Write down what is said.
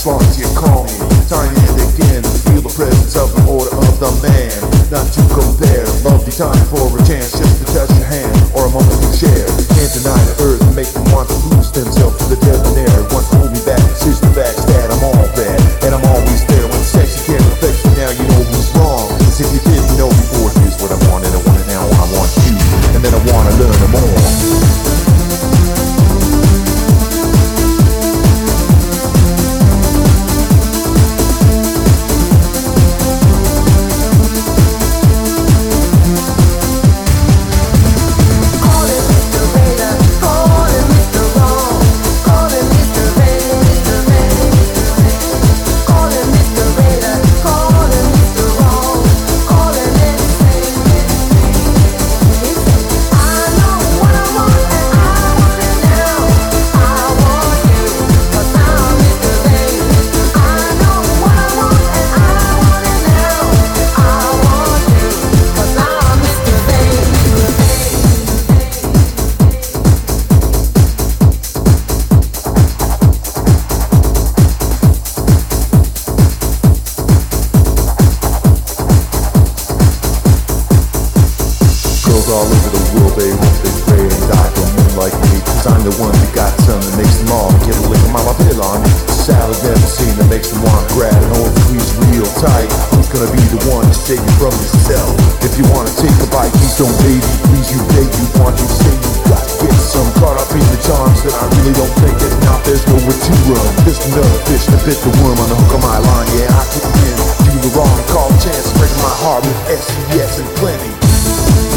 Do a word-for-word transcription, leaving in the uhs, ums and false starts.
as long as you call me. Tiny and again, feel the presence of the order of the man. Not to compare, lovely time for a chance just to touch your hand or a moment to share. Can't deny the earth and make them want to lose themselves to the debonair. Want to hold me back, it's the facts that I'm all bad, and I'm always there when sexy can't affect you. Now you know who's wrong. Cause if you didn't know before, here's what I wanted. I want it now, I want you, and then I wanna learn them more. All over the world, they hope they pray and die for men like me. Cause I'm the one that got something that makes them all get a lick of my pill on me. Salad never seen that makes them want to grab and hold squeeze real tight. Who's gonna be the one to save you from yourself? If you wanna take a bite, please don't baby, please you baby. Want you say you got to get some. Caught up in the charms that I really don't think it. Now there's nowhere to run. Just another fish that bit the worm on the hook of my line. Yeah, I took it in, do the wrong, call chance, breaking my heart with S E S and plenty.